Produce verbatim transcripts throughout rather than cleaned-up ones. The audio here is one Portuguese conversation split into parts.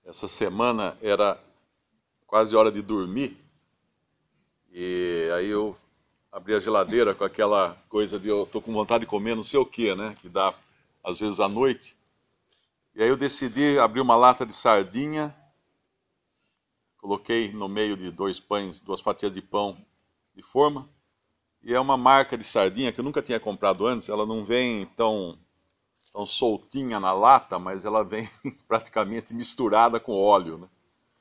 Essa semana era quase hora de dormir e aí eu abri a geladeira com aquela coisa de eu tô com vontade de comer não sei o que, né? Que dá às vezes à noite. E aí eu decidi abrir uma lata de sardinha, coloquei no meio de dois pães, duas fatias de pão de forma. E é uma marca de sardinha que eu nunca tinha comprado antes. Ela não vem tão, tão soltinha na lata, mas ela vem praticamente misturada com óleo, né?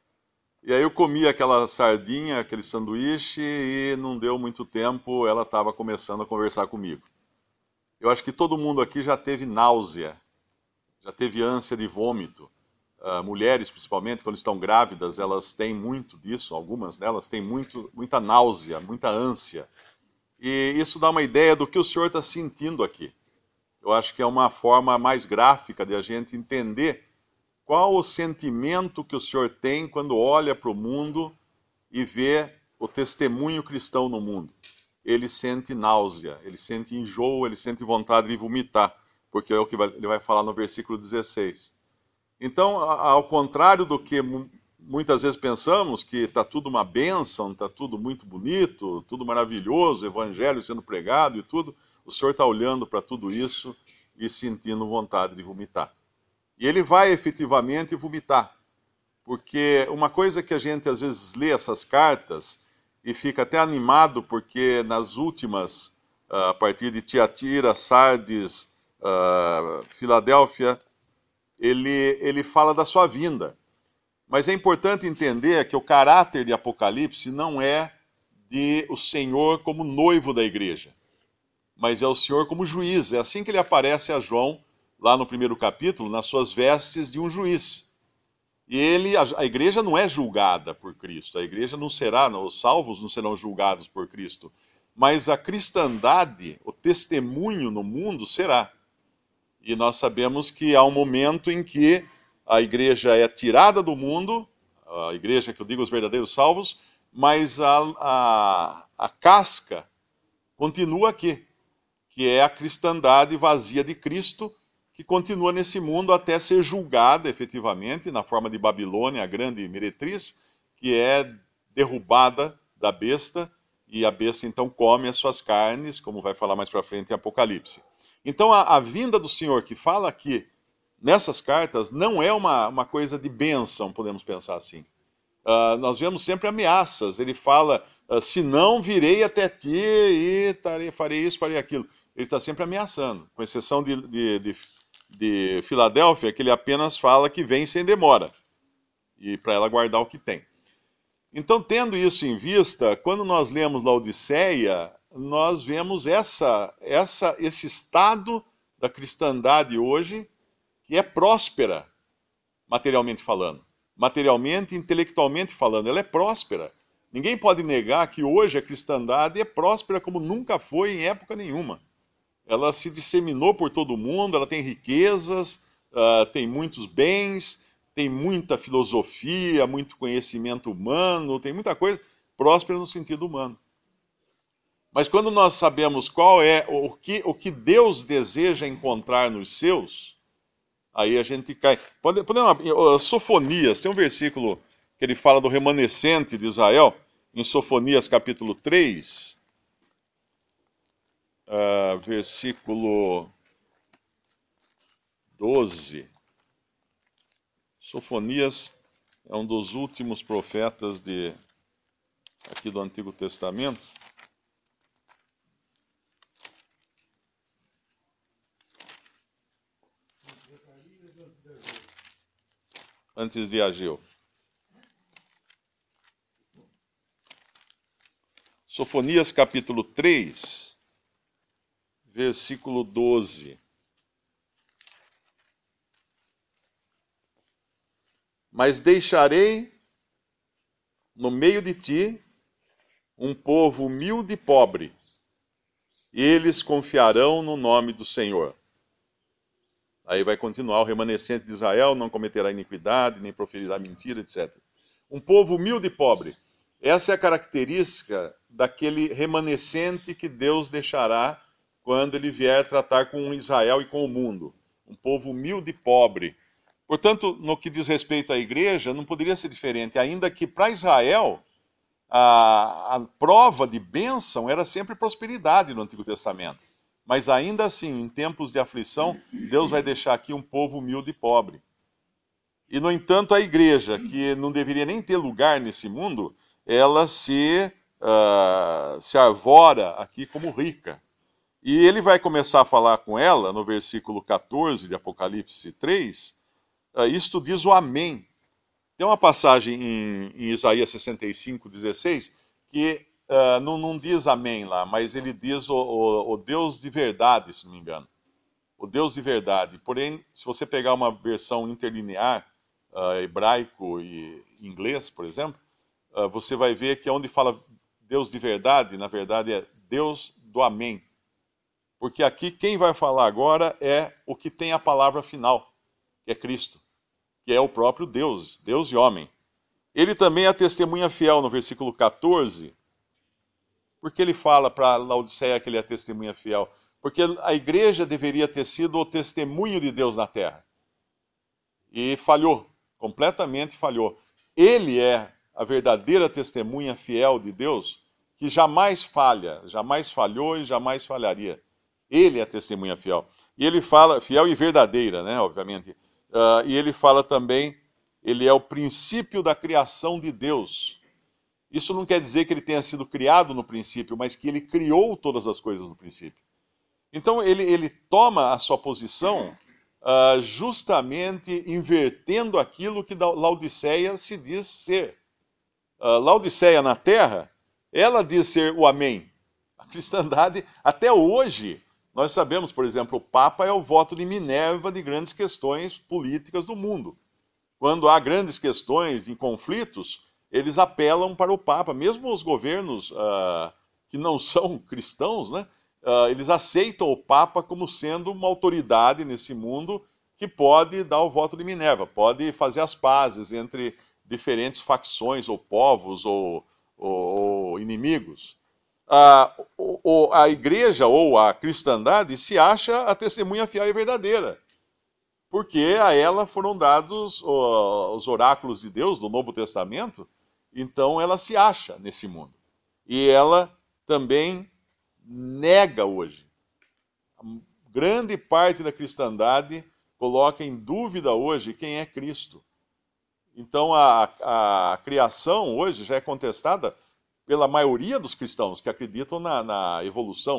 E aí eu comi aquela sardinha, aquele sanduíche, e não deu muito tempo, ela estava começando a conversar comigo. Eu acho que todo mundo aqui já teve náusea, já teve ânsia de vômito. Uh, mulheres, principalmente, quando estão grávidas, elas têm muito disso, algumas delas têm muito, muita náusea, muita ânsia. E isso dá uma ideia do que o senhor está sentindo aqui. Eu acho que é uma forma mais gráfica de a gente entender qual o sentimento que o senhor tem quando olha para o mundo e vê o testemunho cristão no mundo. Ele sente náusea, ele sente enjoo, ele sente vontade de vomitar, porque é o que ele vai falar no versículo dezesseis. Então, ao contrário do que muitas vezes pensamos, que está tudo uma bênção, está tudo muito bonito, tudo maravilhoso, o evangelho sendo pregado e tudo, o senhor está olhando para tudo isso e sentindo vontade de vomitar. E ele vai efetivamente vomitar, porque uma coisa que a gente às vezes lê essas cartas e fica até animado, porque nas últimas, a partir de Tiatira, Sardes, uh, Filadélfia, ele, ele fala da sua vinda. Mas é importante entender que o caráter de Apocalipse não é de o Senhor como noivo da igreja, mas é o Senhor como juiz. É assim que ele aparece a João, lá no primeiro capítulo, nas suas vestes de um juiz. E ele, a, a igreja não é julgada por Cristo, a igreja não será, os salvos não serão julgados por Cristo, mas a cristandade, o testemunho no mundo será. E nós sabemos que há um momento em que a igreja é tirada do mundo, a igreja que eu digo os verdadeiros salvos, mas a, a, a casca continua aqui, que é a cristandade vazia de Cristo, que continua nesse mundo até ser julgada efetivamente, na forma de Babilônia, a grande meretriz, que é derrubada da besta, e a besta então come as suas carnes, como vai falar mais para frente em Apocalipse. Então a, a vinda do Senhor que fala aqui, nessas cartas, não é uma, uma coisa de bênção, podemos pensar assim. Uh, nós vemos sempre ameaças. Ele fala, uh, se não virei até ti e tarei, farei isso, farei aquilo. Ele está sempre ameaçando, com exceção de, de, de, de Filadélfia, que ele apenas fala que vem sem demora, e para ela guardar o que tem. Então, tendo isso em vista, quando nós lemos Laodiceia, nós vemos essa, essa, esse estado da cristandade hoje, que é próspera, materialmente falando. Materialmente, intelectualmente falando, ela é próspera. Ninguém pode negar que hoje a cristandade é próspera como nunca foi em época nenhuma. Ela se disseminou por todo o mundo, ela tem riquezas, uh, tem muitos bens, tem muita filosofia, muito conhecimento humano, tem muita coisa próspera no sentido humano. Mas quando nós sabemos qual é o que, o que Deus deseja encontrar nos seus, aí a gente cai. Pode, podemos, Sofonias, tem um versículo que ele fala do remanescente de Israel, em Sofonias capítulo três, uh, versículo doze. Sofonias é um dos últimos profetas de, aqui do Antigo Testamento. Antes de Ageu. Sofonias capítulo três, versículo doze. Mas deixarei no meio de ti um povo humilde e pobre, e eles confiarão no nome do Senhor. Aí vai continuar, o remanescente de Israel não cometerá iniquidade, nem proferirá mentira, etcétera. Um povo humilde e pobre. Essa é a característica daquele remanescente que Deus deixará quando ele vier tratar com Israel e com o mundo. Um povo humilde e pobre. Portanto, no que diz respeito à igreja, não poderia ser diferente, ainda que para Israel a, a prova de bênção era sempre prosperidade no Antigo Testamento. Mas ainda assim, em tempos de aflição, Deus vai deixar aqui um povo humilde e pobre. E, no entanto, a igreja, que não deveria nem ter lugar nesse mundo, ela se, uh, se arvora aqui como rica. E ele vai começar a falar com ela, no versículo quatorze de Apocalipse três, uh, isto diz o Amém. Tem uma passagem em, em Isaías sessenta e cinco, dezesseis, que uh, não, não diz Amém lá, mas ele diz o, o, o Deus de verdade, se não me engano. O Deus de verdade. Porém, se você pegar uma versão interlinear, Uh, hebraico e inglês, por exemplo, uh, você vai ver que onde fala Deus de verdade, na verdade é Deus do Amém. Porque aqui quem vai falar agora é o que tem a palavra final, que é Cristo, que é o próprio Deus, Deus e homem. Ele também é a testemunha fiel no versículo quatorze, porque ele fala para Laodiceia que ele é a testemunha fiel. Porque a igreja deveria ter sido o testemunho de Deus na terra. E falhou. Completamente falhou. Ele é a verdadeira testemunha fiel de Deus, que jamais falha, jamais falhou e jamais falharia. Ele é a testemunha fiel. E ele fala, fiel e verdadeira, né, obviamente. Uh, e ele fala também, ele é o princípio da criação de Deus. Isso não quer dizer que ele tenha sido criado no princípio, mas que ele criou todas as coisas no princípio. Então ele, ele toma a sua posição Uh, justamente invertendo aquilo que Laodiceia se diz ser. Uh, Laodiceia na terra, ela diz ser o Amém. A cristandade, até hoje, nós sabemos, por exemplo, o Papa é o voto de Minerva de grandes questões políticas do mundo. Quando há grandes questões de conflitos, eles apelam para o Papa. Mesmo os governos uh, que não são cristãos, né? Uh, eles aceitam o Papa como sendo uma autoridade nesse mundo que pode dar o voto de Minerva, pode fazer as pazes entre diferentes facções, ou povos, ou, ou, ou inimigos. Uh, o, o, a igreja ou a cristandade se acha a testemunha fiel e verdadeira, porque a ela foram dados uh, os oráculos de Deus do Novo Testamento, então ela se acha nesse mundo. E ela também nega hoje. A grande parte da cristandade coloca em dúvida hoje quem é Cristo. Então a, a criação hoje já é contestada pela maioria dos cristãos que acreditam na, na evolução.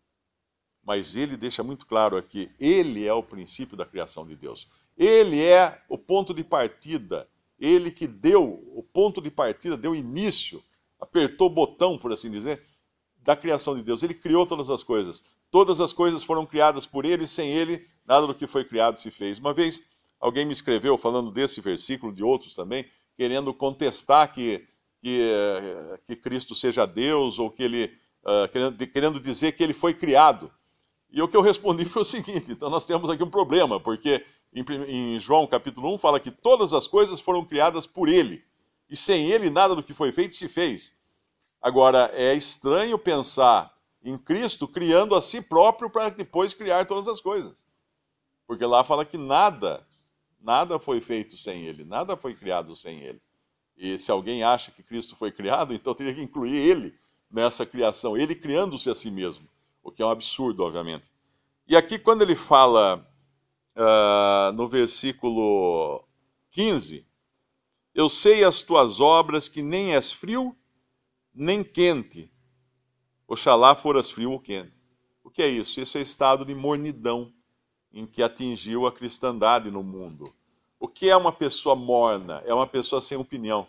Mas ele deixa muito claro aqui, ele é o princípio da criação de Deus. Ele é o ponto de partida. Ele que deu o ponto de partida, deu início, apertou o botão, por assim dizer, da criação de Deus. Ele criou todas as coisas. Todas as coisas foram criadas por ele, sem ele, nada do que foi criado se fez. Uma vez, alguém me escreveu, falando desse versículo, de outros também, querendo contestar que, que, que Cristo seja Deus, ou que ele, uh, querendo, querendo dizer que ele foi criado. E o que eu respondi foi o seguinte, então nós temos aqui um problema, porque em, em João capítulo um fala que todas as coisas foram criadas por ele, e sem ele nada do que foi feito se fez. Agora, é estranho pensar em Cristo criando a si próprio para depois criar todas as coisas. Porque lá fala que nada, nada foi feito sem ele, nada foi criado sem ele. E se alguém acha que Cristo foi criado, então teria que incluir ele nessa criação, ele criando-se a si mesmo, o que é um absurdo, obviamente. E aqui, quando ele fala uh, no versículo quinze, eu sei as tuas obras, que nem és frio, nem quente. Oxalá foras frio ou quente. O que é isso? Isso é estado de mornidão em que atingiu a cristandade no mundo. O que é uma pessoa morna? É uma pessoa sem opinião.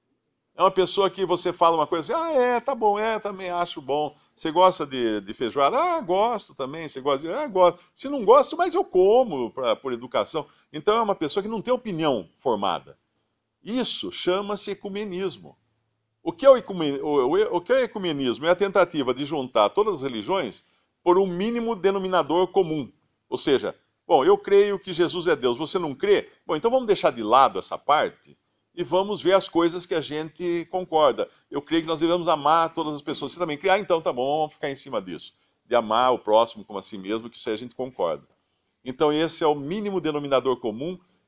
É uma pessoa que você fala uma coisa assim, ah, é, tá bom, é, também acho bom. Você gosta de, de feijoada? Ah, gosto também. Você gosta de... Ah, gosto. Se não gosto, mas eu como pra, por educação. Então é uma pessoa que não tem opinião formada. Isso chama-se ecumenismo. O que, é o, ecumen... o, o que é o ecumenismo? É a tentativa de juntar todas as religiões por um mínimo denominador comum. Ou seja, bom, eu creio que Jesus é Deus, você não crê? Bom, então vamos deixar de lado essa parte e vamos ver as coisas que a gente concorda. Eu creio que nós devemos amar todas as pessoas. Você também crê? Ah, então tá bom, vamos ficar em cima disso. De amar o próximo como a si mesmo, que isso aí a gente concorda. Então esse é o mínimo denominador comum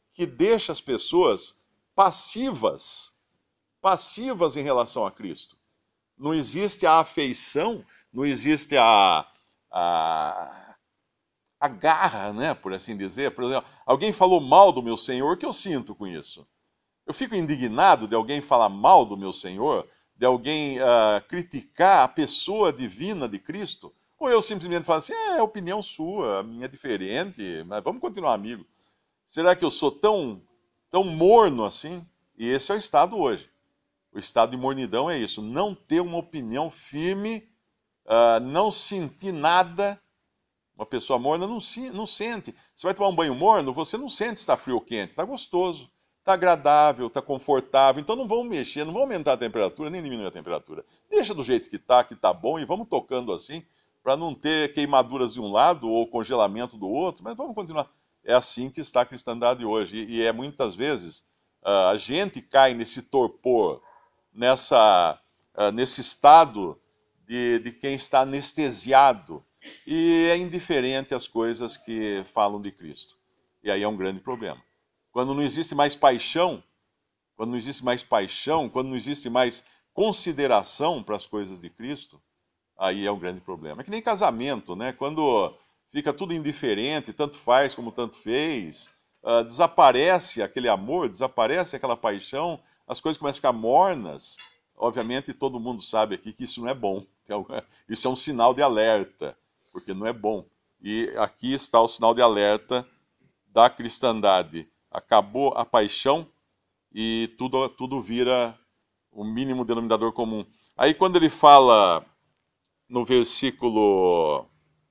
que deixa as pessoas passivas, passivas em relação a Cristo. Não existe a afeição, não existe a, a, a garra, né, por assim dizer. Por exemplo, alguém falou mal do meu Senhor, o que eu sinto com isso? Eu fico indignado de alguém falar mal do meu Senhor, de alguém uh, criticar a pessoa divina de Cristo, ou eu simplesmente falo assim, é, é opinião sua, a minha é diferente, mas vamos continuar amigo. Será que eu sou tão, tão morno assim? E esse é o estado hoje. O estado de mornidão é isso, não ter uma opinião firme, uh, não sentir nada. Uma pessoa morna não, não sente. Você vai tomar um banho morno, você não sente se está frio ou quente, está gostoso, está agradável, está confortável. Então não vamos mexer, não vamos aumentar a temperatura, nem diminuir a temperatura. Deixa do jeito que está, que está bom, e vamos tocando assim, para não ter queimaduras de um lado ou congelamento do outro, mas vamos continuar. É assim que está a cristandade hoje. E, e é muitas vezes uh, a gente cai nesse torpor, nessa, uh, nesse estado de, de quem está anestesiado e é indiferente às coisas que falam de Cristo. E aí é um grande problema. Quando não existe mais paixão, quando não existe mais paixão, quando não existe mais consideração para as coisas de Cristo, aí é um grande problema. É que nem casamento, né? Quando fica tudo indiferente, tanto faz como tanto fez, uh, desaparece aquele amor, desaparece aquela paixão, as coisas começam a ficar mornas. Obviamente, todo mundo sabe aqui que isso não é bom. Isso é um sinal de alerta, porque não é bom. E aqui está o sinal de alerta da cristandade. Acabou a paixão e tudo, tudo vira o mínimo denominador comum. Aí quando ele fala no versículo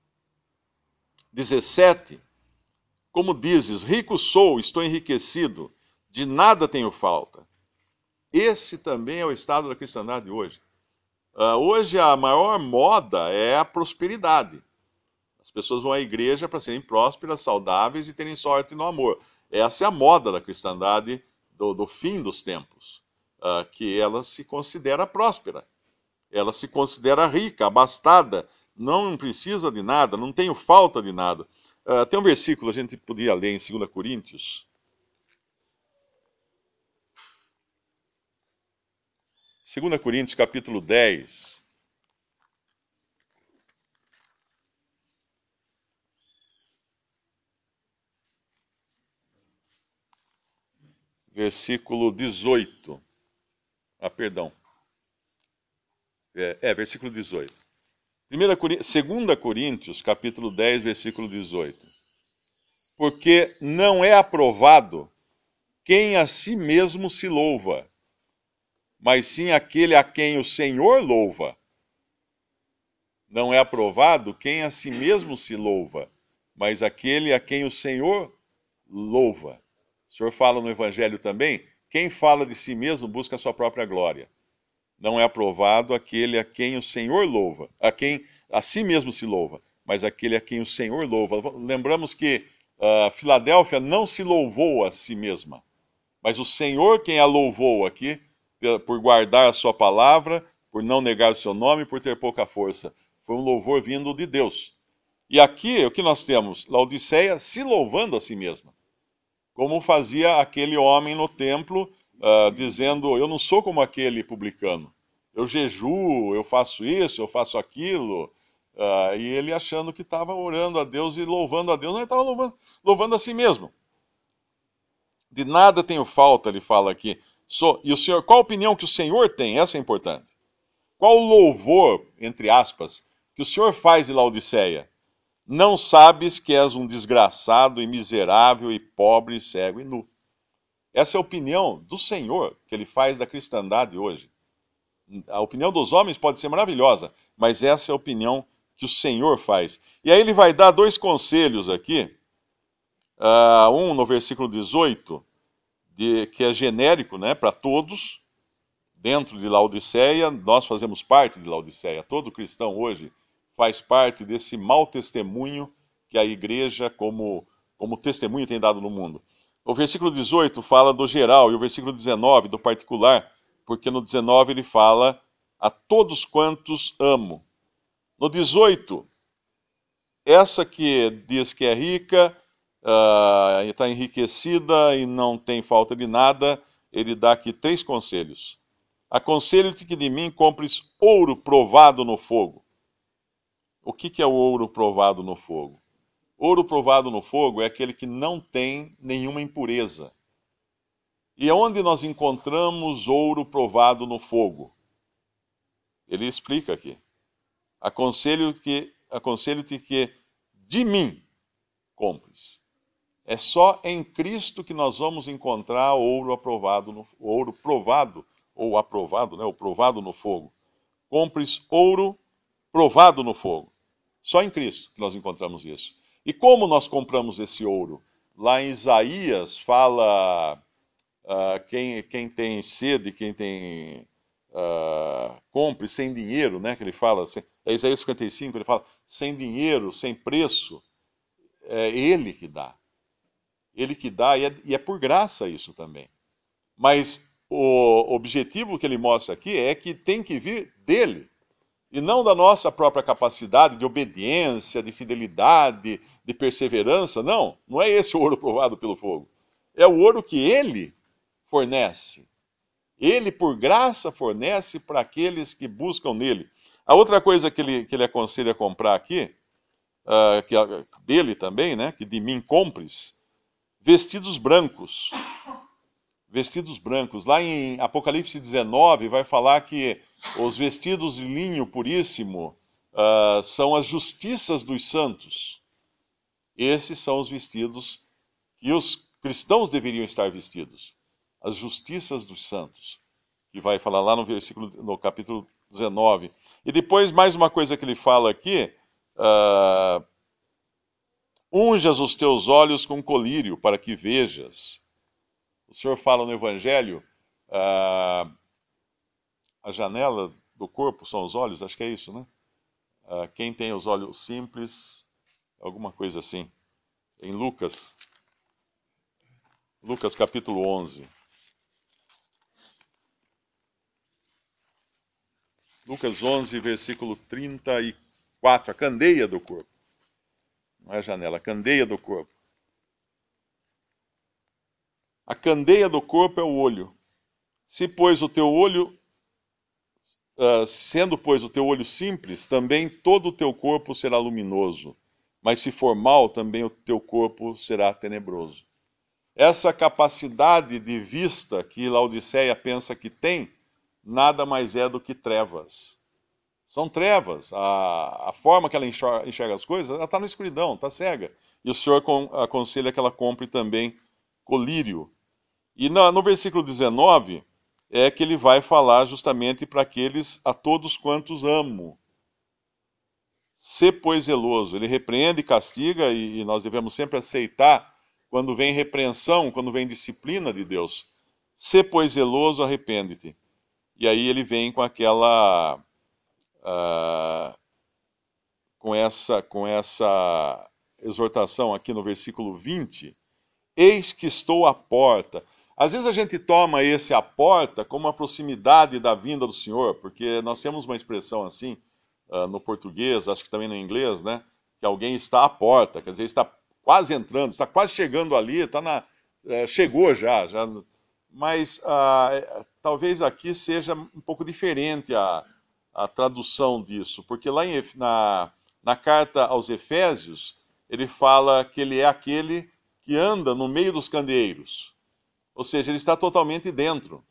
dezessete, como dizes, rico sou, estou enriquecido, de nada tenho falta. Esse também é o estado da cristandade hoje. Uh, hoje a maior moda é a prosperidade. As pessoas vão à igreja para serem prósperas, saudáveis e terem sorte no amor. Essa é a moda da cristandade do, do fim dos tempos, uh, que ela se considera próspera, ela se considera rica, abastada, não precisa de nada, não tenho falta de nada. Uh, tem um versículo, a gente podia ler em segunda Coríntios. segunda Coríntios, capítulo dez. Versículo dezoito. Ah, perdão. É, é versículo dezoito. Primeira, segunda Coríntios, capítulo dez, versículo dezoito. Porque não é aprovado quem a si mesmo se louva, mas sim aquele a quem o Senhor louva. Não é aprovado quem a si mesmo se louva, mas aquele a quem o Senhor louva. O Senhor fala no Evangelho também, quem fala de si mesmo busca a sua própria glória. Não é aprovado aquele a quem o Senhor louva, a quem a si mesmo se louva, mas aquele a quem o Senhor louva. Lembramos que uh, Filadélfia não se louvou a si mesma, mas o Senhor quem a louvou aqui, por guardar a sua palavra, por não negar o seu nome, por ter pouca força. Foi um louvor vindo de Deus. E aqui, o que nós temos? Laodiceia se louvando a si mesma. Como fazia aquele homem no templo, uh, dizendo, eu não sou como aquele publicano. Eu jejuo, eu faço isso, eu faço aquilo. Uh, e ele achando que estava orando a Deus e louvando a Deus. Não, ele estava louvando, louvando a si mesmo. De nada tenho falta, ele fala aqui. So, e o senhor, qual a opinião que o Senhor tem? Essa é importante. Qual o louvor, entre aspas, que o Senhor faz de Laodiceia? Não sabes que és um desgraçado e miserável e pobre, e cego e nu. Essa é a opinião do Senhor que ele faz da cristandade hoje. A opinião dos homens pode ser maravilhosa, mas essa é a opinião que o Senhor faz. E aí ele vai dar dois conselhos aqui. Uh, um no versículo dezoito, de, que é genérico, né, para todos, dentro de Laodiceia. Nós fazemos parte de Laodiceia. Todo cristão hoje faz parte desse mau testemunho que a igreja, como, como testemunho, tem dado no mundo. O versículo dezoito fala do geral e o versículo dezenove do particular, porque no dezenove ele fala a todos quantos amo. No dezoito, essa que diz que é rica, uh, está enriquecida e não tem falta de nada, ele dá aqui três conselhos. Aconselho-te que de mim compres ouro provado no fogo. O que, que é o ouro provado no fogo? Ouro provado no fogo é aquele que não tem nenhuma impureza. E onde nós encontramos ouro provado no fogo? Ele explica aqui. Aconselho que, aconselho-te que de mim compres. É só em Cristo que nós vamos encontrar ouro aprovado, no, ouro provado, ou aprovado, né, o provado no fogo. Compres ouro provado no fogo. Só em Cristo que nós encontramos isso. E como nós compramos esse ouro? Lá em Isaías fala, uh, quem, quem tem sede, quem tem... Uh, compre sem dinheiro, né, que ele fala, é Isaías cinquenta e cinco, ele fala, sem dinheiro, sem preço, é ele que dá. Ele que dá, e é, e é por graça isso também. Mas o objetivo que ele mostra aqui é que tem que vir dele, e não da nossa própria capacidade de obediência, de fidelidade, de perseverança, não. Não é esse o ouro provado pelo fogo. É o ouro que ele fornece. Ele, por graça, fornece para aqueles que buscam nele. A outra coisa que ele, que ele aconselha a comprar aqui, uh, que, dele também, né, que de mim compres, vestidos brancos. Vestidos brancos. Lá em Apocalipse dezenove vai falar que os vestidos de linho puríssimo uh, são as justiças dos santos. Esses são os vestidos que os cristãos deveriam estar vestidos. As justiças dos santos, que vai falar lá no versículo, no capítulo dezenove. E depois, mais uma coisa que ele fala aqui, uh, unjas os teus olhos com colírio, para que vejas. O Senhor fala no Evangelho, uh, a janela do corpo são os olhos, acho que é isso, né? Uh, quem tem os olhos simples, alguma coisa assim. Em Lucas, Lucas capítulo onze. Lucas onze, versículo trinta e quatro, a candeia do corpo. Não é a janela, a candeia do corpo. A candeia do corpo é o olho. Se, pois, o teu olho, uh, sendo, pois, o teu olho simples, também todo o teu corpo será luminoso. Mas se for mau, também o teu corpo será tenebroso. Essa capacidade de vista que Laodiceia pensa que tem, nada mais é do que trevas. São trevas. A, a forma que ela enxerga, enxerga as coisas, ela está na escuridão, está cega. E o Senhor con, aconselha que ela compre também colírio. E no, no versículo dezenove, é que ele vai falar justamente para aqueles a todos quantos amo. Sê, pois, zeloso. Ele repreende e castiga, e, e nós devemos sempre aceitar quando vem repreensão, quando vem disciplina de Deus. Sê, pois, zeloso, arrepende-te. E aí ele vem com aquela, uh, com essa, com essa exortação aqui no versículo vinte. Eis que estou à porta. Às vezes a gente toma esse à porta como a proximidade da vinda do Senhor, porque nós temos uma expressão assim, uh, no português, acho que também no inglês, né? Que alguém está à porta, quer dizer, está quase entrando, está quase chegando ali, está na, uh, chegou já, já... Mas uh, talvez aqui seja um pouco diferente a, a tradução disso, porque lá em, na, na carta aos Efésios, ele fala que ele é aquele que anda no meio dos candeeiros. Ou seja, ele está totalmente dentro.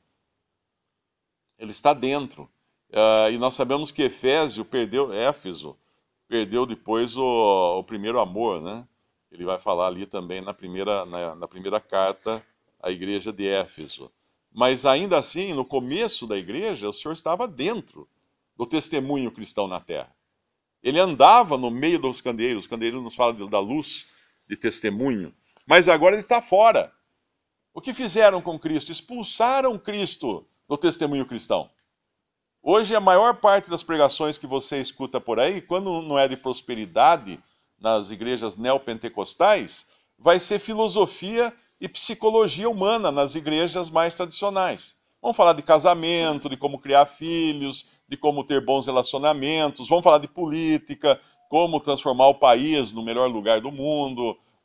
Ele está dentro. Uh, e nós sabemos que Efésio perdeu, Éfeso, perdeu depois o, o primeiro amor, né? Ele vai falar ali também na primeira, na, na primeira carta à igreja de Éfeso. Mas ainda assim, no começo da igreja, o Senhor estava dentro do testemunho cristão na terra. Ele andava no meio dos candeeiros. Os candeeiros nos falam da luz de testemunho. Mas agora ele está fora. O que fizeram com Cristo? Expulsaram Cristo do testemunho cristão. Hoje, a maior parte das pregações que você escuta por aí, quando não é de prosperidade nas igrejas neopentecostais, vai ser filosofia e psicologia humana nas igrejas mais tradicionais. Vamos falar de casamento, de como criar filhos, de como ter bons relacionamentos, vamos falar de política, como transformar o país no melhor lugar do mundo,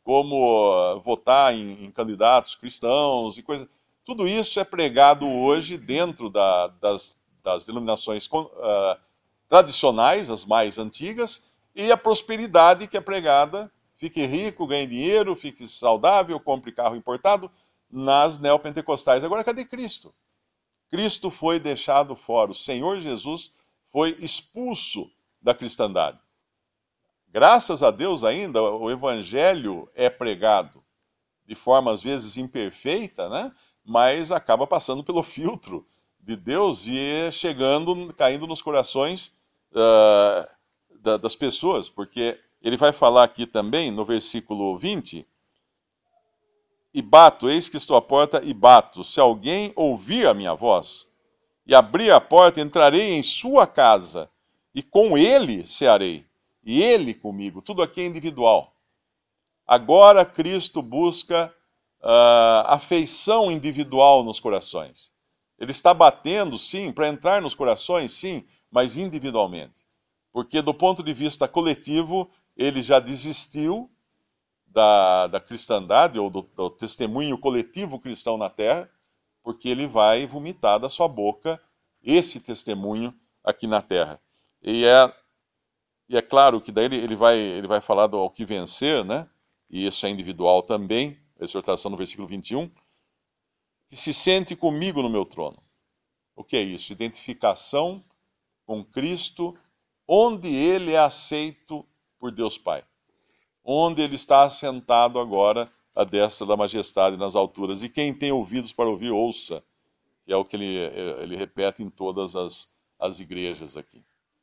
como votar em, em candidatos cristãos e coisas. Tudo isso é pregado hoje dentro da, das, das denominações uh, tradicionais, as mais antigas, e a prosperidade que é pregada, fique rico, ganhe dinheiro, fique saudável, compre carro importado, nas neopentecostais. Agora, cadê Cristo? Cristo foi deixado fora, o Senhor Jesus foi expulso da cristandade. Graças a Deus ainda, o evangelho é pregado de forma às vezes imperfeita, né? Mas acaba passando pelo filtro de Deus e chegando, caindo nos corações uh, da, das pessoas, porque ele vai falar aqui também no versículo vinte, e bato, eis que estou à porta e bato, se alguém ouvir a minha voz e abrir a porta, entrarei em sua casa e com ele cearei, e ele comigo. Tudo aqui é individual. Agora Cristo busca uh, afeição individual nos corações. Ele está batendo, sim, para entrar nos corações, sim, mas individualmente. Porque do ponto de vista coletivo, ele já desistiu da, da cristandade, ou do, do testemunho coletivo cristão na terra, porque ele vai vomitar da sua boca esse testemunho aqui na terra. E é, e é claro que daí ele, ele, vai, ele vai falar do ao que vencer, né? E isso é individual também, a exortação no versículo vinte e um, que se sente comigo no meu trono. O que é isso? Identificação com Cristo, onde ele é aceito por Deus Pai. Onde ele está assentado agora à destra da majestade nas alturas. E quem tem ouvidos para ouvir, ouça. Que é o que ele, ele repete em todas as, as igrejas aqui.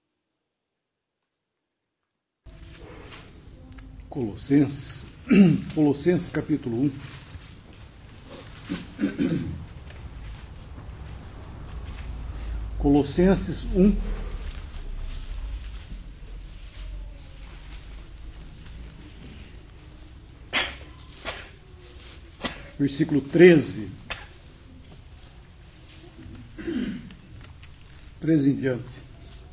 Colossenses, Colossenses capítulo um. Colossenses um. Versículo treze. treze em diante.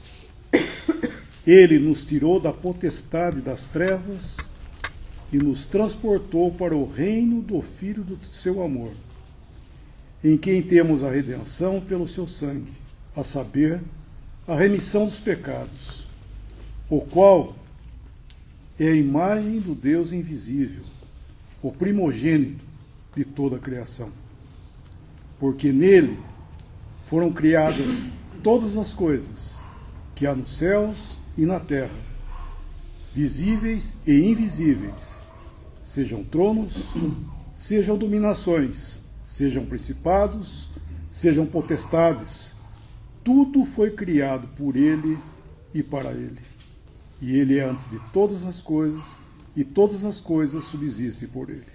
Ele nos tirou da potestade das trevas e nos transportou para o reino do Filho do seu amor, em quem temos a redenção pelo seu sangue, a saber, a remissão dos pecados, o qual é a imagem do Deus invisível, o primogênito de toda a criação. Porque nele foram criadas todas as coisas que há nos céus e na terra, visíveis e invisíveis, sejam tronos, sejam dominações, sejam principados, sejam potestades, tudo foi criado por ele e para ele. E ele é antes de todas as coisas, e todas as coisas subsistem por ele.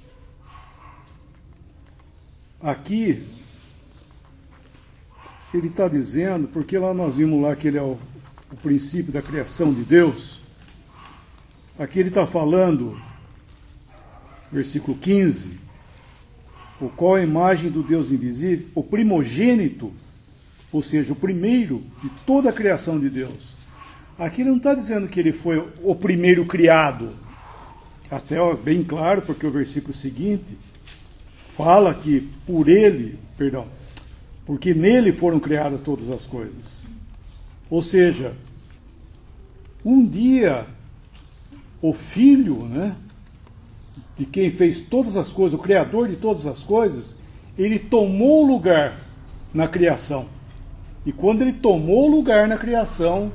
Aqui, ele está dizendo, porque lá nós vimos lá que ele é o, o princípio da criação de Deus. Aqui ele está falando, versículo quinze, o qual é a imagem do Deus invisível, o primogênito, ou seja, o primeiro de toda a criação de Deus. Aqui ele não está dizendo que ele foi o primeiro criado, até ó, bem claro, porque o versículo seguinte fala que por ele, perdão, porque nele foram criadas todas as coisas. Ou seja, um dia o Filho, né, de quem fez todas as coisas, o Criador de todas as coisas, ele tomou lugar na criação. E quando ele tomou lugar na criação,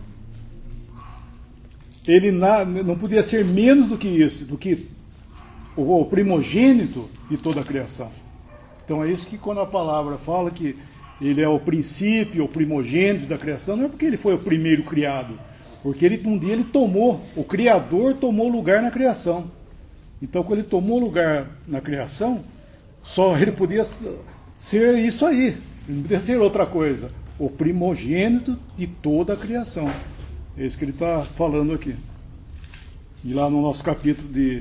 ele na, não podia ser menos do que isso, do que o, o primogênito de toda a criação. Então é isso que quando a palavra fala que ele é o princípio, o primogênito da criação, não é porque ele foi o primeiro criado, porque ele, um dia ele tomou, o Criador tomou lugar na criação. Então quando ele tomou lugar na criação, só ele podia ser isso aí, ele não podia ser outra coisa, o primogênito de toda a criação. É isso que ele está falando aqui. E lá no nosso capítulo de,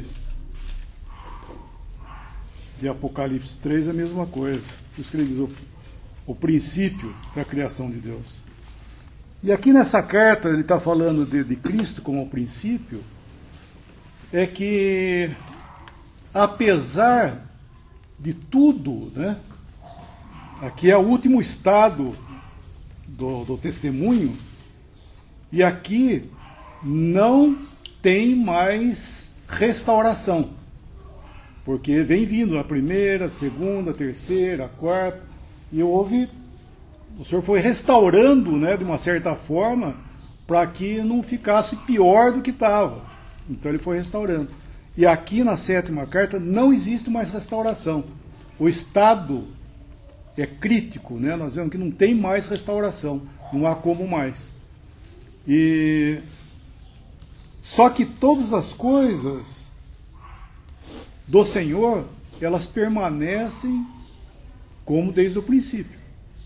de Apocalipse três é a mesma coisa. Por isso que ele diz o, o princípio da criação de Deus. E aqui nessa carta ele está falando de, de Cristo como o princípio, é que apesar de tudo, né? Aqui é o último estado do, do testemunho, e aqui não tem mais restauração, porque vem vindo a primeira, a segunda, a terceira, a quarta, e houve, o Senhor foi restaurando, né, de uma certa forma, para que não ficasse pior do que estava. Então ele foi restaurando. E aqui na sétima carta não existe mais restauração. O estado é crítico, né? Nós vemos que não tem mais restauração, não há como mais. E só que todas as coisas do Senhor, elas permanecem como desde o princípio.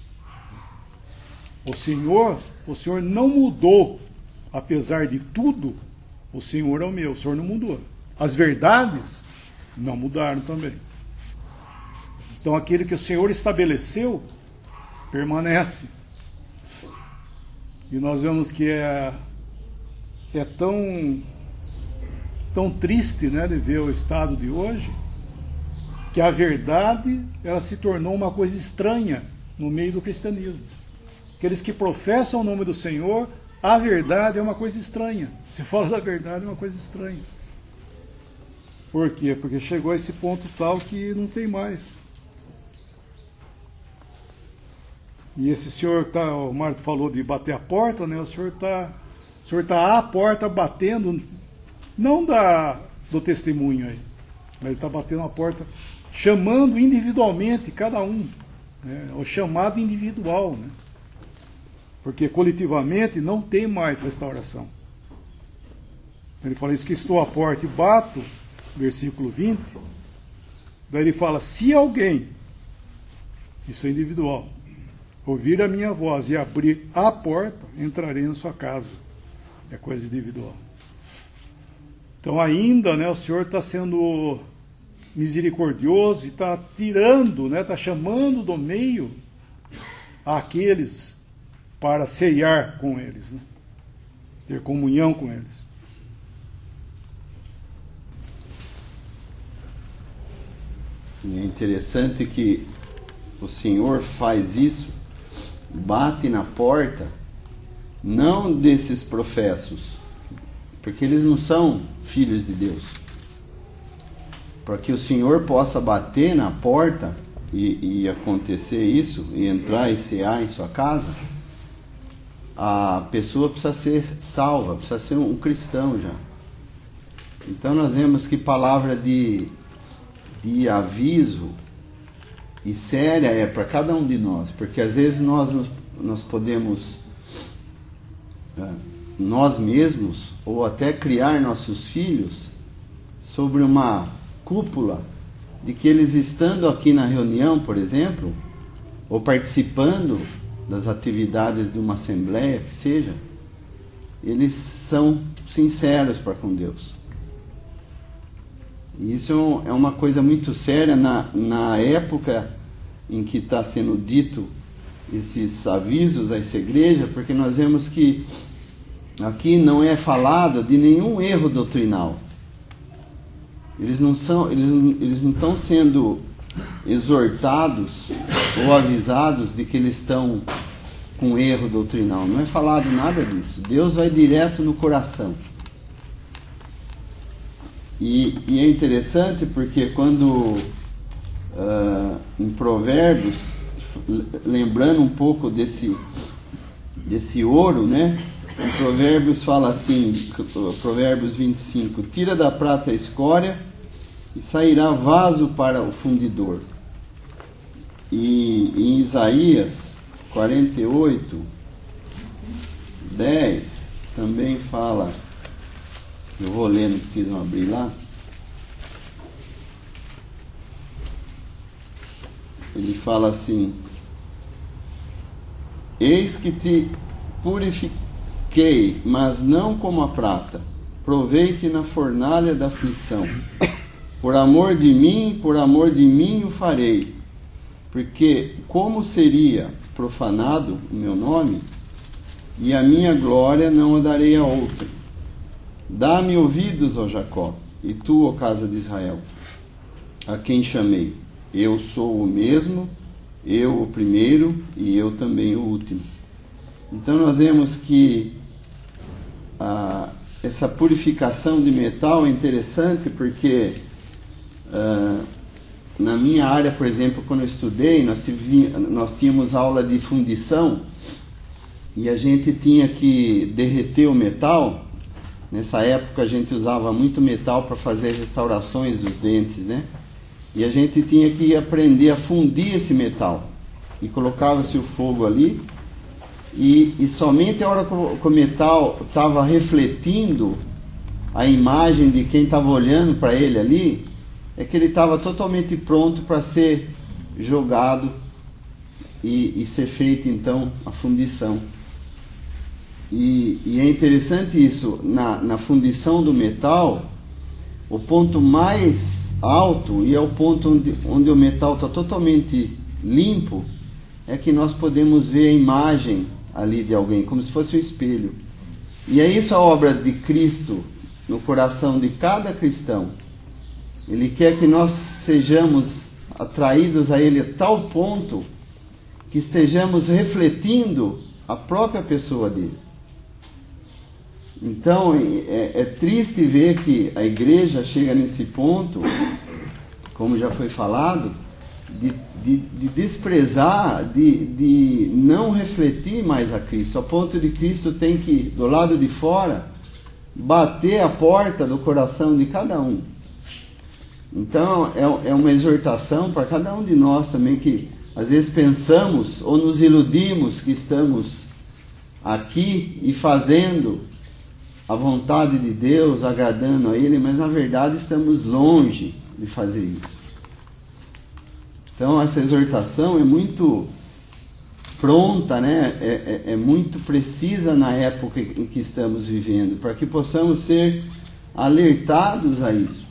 O Senhor, o Senhor não mudou, apesar de tudo, o Senhor é o meu, o Senhor não mudou. As verdades não mudaram também. Então aquele que o Senhor estabeleceu, permanece. E nós vemos que é, é tão, tão triste, né, de ver o estado de hoje, que a verdade ela se tornou uma coisa estranha no meio do cristianismo. Aqueles que professam o nome do Senhor, a verdade é uma coisa estranha. Se fala da verdade é uma coisa estranha. Por quê? Porque chegou a esse ponto tal que não tem mais. E esse senhor tá, o Marco falou de bater a porta, né? O senhor está, o senhor tá à porta batendo, não da do testemunho aí, mas ele está batendo a porta, chamando individualmente cada um, né? O chamado individual, né? Porque coletivamente não tem mais restauração. Ele fala, isso que estou à porta e bato, versículo vinte, daí ele fala, se alguém, isso é individual, ouvir a minha voz e abrir a porta, entrarei na sua casa. É coisa individual. Então ainda, né, o Senhor está sendo misericordioso e está tirando, né, está chamando do meio aqueles para ceiar com eles, né, ter comunhão com eles. É interessante que o Senhor faz isso, bate na porta, não desses professos, porque eles não são filhos de Deus. Para que o Senhor possa bater na porta e, e acontecer isso, e entrar e cear em sua casa, a pessoa precisa ser salva, precisa ser um cristão já. Então nós vemos que palavra de, de aviso e séria é para cada um de nós, porque às vezes nós, nós podemos, nós mesmos, ou até criar nossos filhos sobre uma cúpula de que eles estando aqui na reunião, por exemplo, ou participando das atividades de uma assembleia, que seja, eles são sinceros para com Deus. E isso é uma coisa muito séria na, na época em que está sendo dito esses avisos a essa igreja, porque nós vemos que aqui não é falado de nenhum erro doutrinal. Eles não são, eles, eles não estão sendo exortados ou avisados de que eles estão com erro doutrinal. Não é falado nada disso. Deus vai direto no coração. E, e é interessante porque quando uh, em Provérbios, lembrando um pouco desse, desse ouro, né? Em Provérbios fala assim, Provérbios vinte e cinco, tira da prata a escória e sairá vaso para o fundidor. E em Isaías quarenta e oito, dez, também fala, eu vou ler, não precisam abrir lá. Ele fala assim, eis que te purifiquei, mas não como a prata, provei-te na fornalha da aflição. Por amor de mim, por amor de mim o farei, porque como seria profanado o meu nome, e a minha glória não a darei a outro. Dá-me ouvidos, ó Jacó, e tu, ó casa de Israel. a quem chamei. Eu sou o mesmo, eu o primeiro e eu também o último. Então nós vemos que a, essa purificação de metal é interessante porque uh, na minha área, por exemplo, quando eu estudei, nós, tive, nós tínhamos aula de fundição e a gente tinha que derreter o metal. Nessa época a gente usava muito metal para fazer restaurações dos dentes, né? E a gente tinha que aprender a fundir esse metal. E colocava-se o fogo ali, e, e somente a hora que o, que o metal estava refletindo a imagem de quem estava olhando para ele ali, é que ele estava totalmente pronto para ser jogado e, e ser feita então a fundição. E, e é interessante isso, na, na fundição do metal, o ponto mais alto, e é o ponto onde, onde o metal está totalmente limpo, é que nós podemos ver a imagem ali de alguém, como se fosse um espelho. E é isso a obra de Cristo no coração de cada cristão. Ele quer que nós sejamos atraídos a Ele a tal ponto que estejamos refletindo a própria pessoa dele. Então é, é triste ver que a igreja chega nesse ponto, como já foi falado, de, de, de desprezar, de, de não refletir mais a Cristo, a ponto de Cristo tem que, do lado de fora, bater a porta do coração de cada um. Então é, é uma exortação para cada um de nós também, que às vezes pensamos ou nos iludimos que estamos aqui e fazendo a vontade de Deus, agradando a Ele, mas na verdade estamos longe de fazer isso. Então essa exortação é muito pronta, né? é, é, é muito precisa na época em que estamos vivendo, para que possamos ser alertados a isso.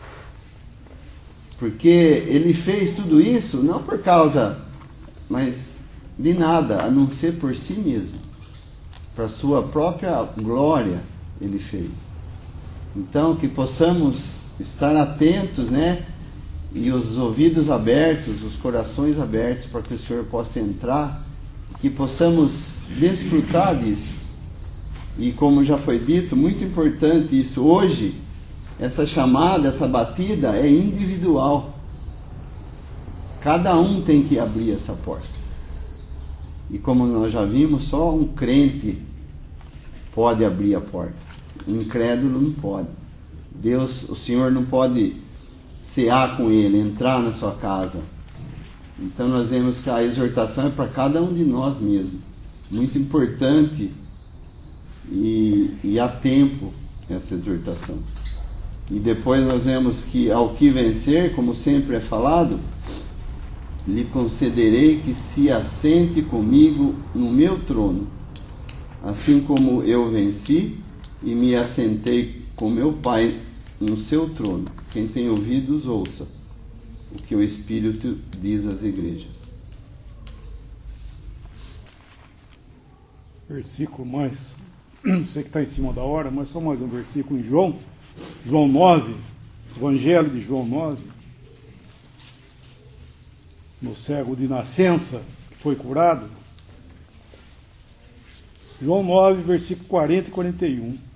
Porque Ele fez tudo isso não por causa, mas de nada, a não ser por si mesmo. Para sua própria glória Ele fez. Então que possamos estar atentos, né? E os ouvidos abertos, os corações abertos, para que o Senhor possa entrar, que possamos desfrutar disso. E como já foi dito, muito importante isso, hoje essa chamada, essa batida é individual. Cada um tem que abrir essa porta. E como nós já vimos, só um crente pode abrir a porta. Um incrédulo não pode. Deus, o Senhor não pode cear com ele, entrar na sua casa. Então nós vemos que a exortação é para cada um de nós mesmos. Muito importante e, e há tempo essa exortação. E depois nós vemos que ao que vencer, como sempre é falado, lhe concederei que se assente comigo no meu trono, assim como eu venci e me assentei com meu Pai no seu trono. Quem tem ouvidos, ouça o que o Espírito diz às igrejas. Versículo mais, sei que está em cima da hora, mas só mais um versículo em João, João nove, Evangelho de João nove, no cego de nascença, que foi curado. João nove, versículo quarenta e quarenta e um.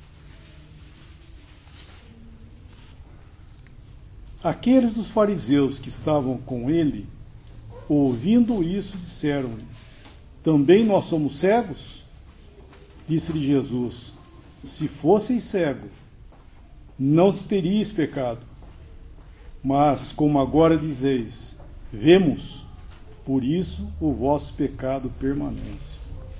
Aqueles dos fariseus que estavam com ele, ouvindo isso, disseram-lhe: também nós somos cegos? Disse-lhe Jesus: se fosseis cego, não teríeis pecado. Mas, como agora dizeis, vemos, por isso o vosso pecado permanece.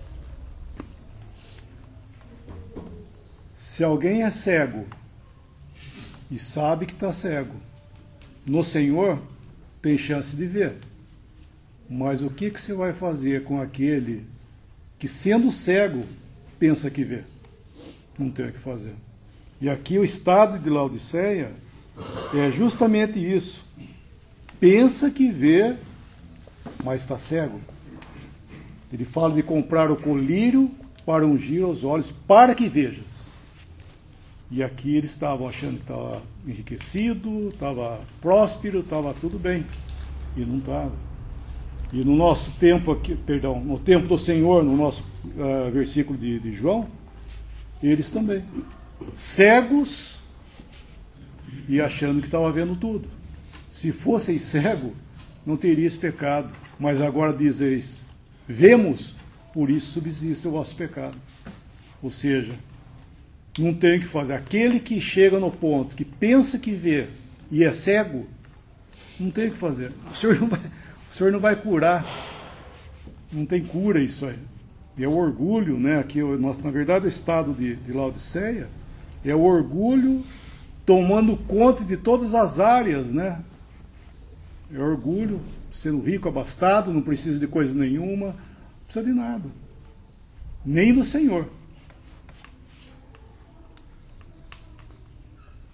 Se alguém é cego e sabe que está cego, no Senhor tem chance de ver. Mas o que, que você vai fazer com aquele que, sendo cego, pensa que vê? Não tem o que fazer. E aqui o estado de Laodiceia é justamente isso. Pensa que vê, mas está cego. Ele fala de comprar o colírio para ungir os olhos, para que vejas. E aqui eles estavam achando que estava enriquecido, estava próspero, estava tudo bem. E não estava. E no nosso tempo aqui, perdão, no tempo do Senhor, no nosso uh, versículo de, de João, eles também. Cegos e achando que estava vendo tudo. Se fossem cegos, não teria esse pecado. Mas agora dizeis, vemos, por isso subsiste o vosso pecado. Ou seja, não tem o que fazer. Aquele que chega no ponto, que pensa que vê e é cego, não tem o que fazer. O Senhor não vai, o Senhor não vai curar. Não tem cura isso aí. É o orgulho, né? Aqui, nós, na verdade, o estado de, de Laodiceia é o orgulho tomando conta de todas as áreas, né? É orgulho, sendo rico, abastado, não precisa de coisa nenhuma, não precisa de nada. Nem do Senhor.